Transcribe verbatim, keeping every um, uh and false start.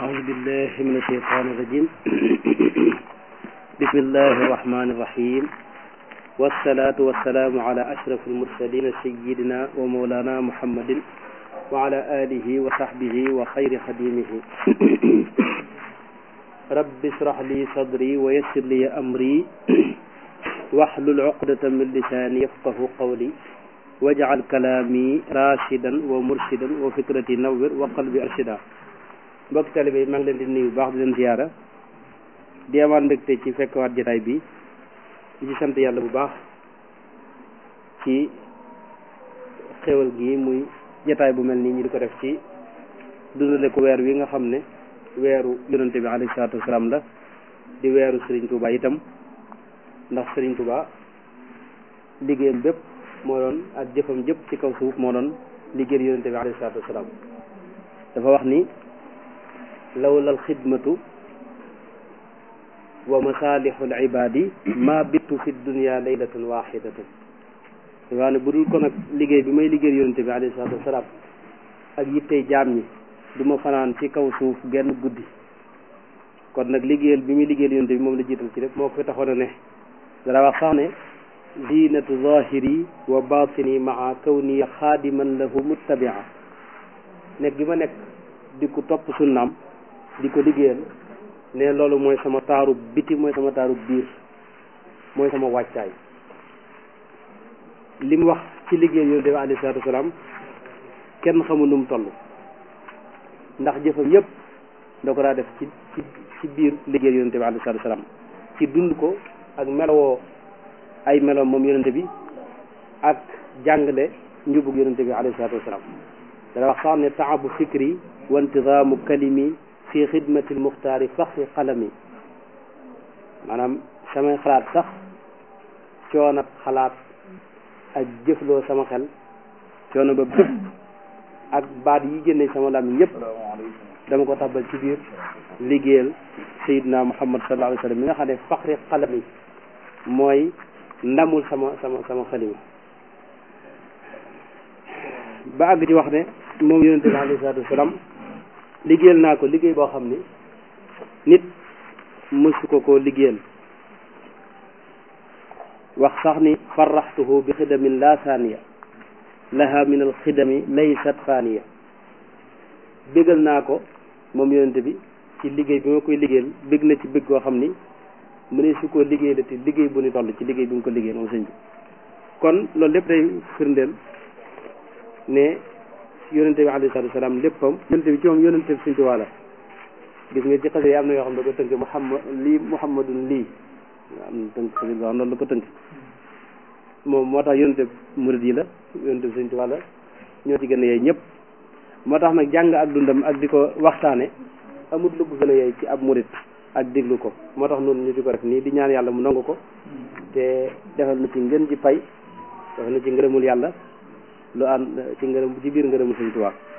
أعوذ بالله من الشيطان الرجيم بسم الله الرحمن الرحيم والصلاة والسلام على أشرف المرسلين سيدنا ومولانا محمد وعلى آله وصحبه وخير خديمه رب اشرح لي صدري ويسر لي أمري واحلل عقدة من لساني يفقه قولي واجعل كلامي راشدا ومرشدا وفكرتي نور وقلبي أرشدا mbokk taalibe yi maa ngi leen di nuyu bu baax di leen ziyaara di amaat mbégte ci fekkwaat jotaay bi di ci sant yàlla bu baax ci xéwal gi muy jotaay bu mel nii ñu di ko def ci dundale ko weer wi nga xam ne weeru yonente bi alayhi salaatu wasalaam la di weeru Serigne Touba itam ndax Serigne Touba liggéeyam bépp moo doon ak jëfam jëpp ci kaw suuf moo doon liggéey yonente bi alayhi salaatu wasalaam dafa wax ni lawla alxidmatu wa masalixu alibadi ma bittu fi dunia laylatan waxidatan waa ne bu dul ko nag liggéey bi may liggéey yonente bi alayhi salatu wasalaam ak yittey jaam ñi du ma fanaan ci kaw suuf genn guddi kon nag liggéeyal bi muy liggéeyal yonente bi moom la jiital ci lépp moo ko fi taxoon a ne dara wax sax ne zinatu zahiri wa batini maa kawni xaadiman lahu muttabia nekk gi ma nekk di ko topp sunnaam di ko liggéeyal ne loolu mooy sama taaru biti mooy sama taaru biir mooy sama wàccaay li mu wax ci liggéeyal yonent bi alayhi salaatu wasalaam kenn xamul nu mu toll ndax jëfam yëpp da ko daa def ci ci ci biir liggéeyal yonent bi alayhi salaatu wasalaam ci dund ko ak melowoo ay meloom moom yonent bi ak jàngale njubug yonent bi alayhi salaatu wasalaam dana wax sax ne taabu fikri wa intizaamu kalimi fi xidmati lmuxtaari faxri qalami maanaam samay xalaat sax coonab xalaat ak jëfloo sama xel coono ba bépp ak baat yi génne sama làmmiñ yëpp dama ko tabal ci biir liggéeyal sayidna muhammad sallallahu alayhi wa sallam mi nga xam ne faxri qalami mooy ndamul sama sama sama xalima ba àgg ci wax ne moom yonente bi alayhi salaatu wasalaam liggéeyal naa ko liggéey boo xam ni nit mësu ko koo liggéeyal wax sax ni farraxtuhu bi xidamin la saaniya laha min al xidami laysat faaniya bégal naa ko moom yonente bi ci liggéey bi ma koy liggéeyal bég na ci bég koo xam ni mu ne su ko liggéey la te liggéey bu ni toll ci liggéey bi mu ko liggéey moom sëñ bi kon loolu lépp day firndeel ne yonente bi alayhi salaatu wasalaam léppam yonente bi ci moom yonente bi Sëñ Tuubaa la gis nga ci xase yi am na yoo xam ne da ko tënk muhammad lii muhammadun lii am na tënk xase boo xam loolu la ko tënk moom moo tax yonente murid yi la yonente bi Sëñ Tuubaa la ñoo ci gën a yeey ñëpp moo tax nag jàng ak dundam ak di ko waxtaane amul lu ko gën a yeey ci ab murid ak déglu ko moo tax noonu ñu di ko def nii di ñaan yàlla mu nangu ko te defal na ci ngën ji pay defal na ci ngërëmul yàlla lu ànd ci ngërëm ci biir ngërëmul Sëñ Tuubaa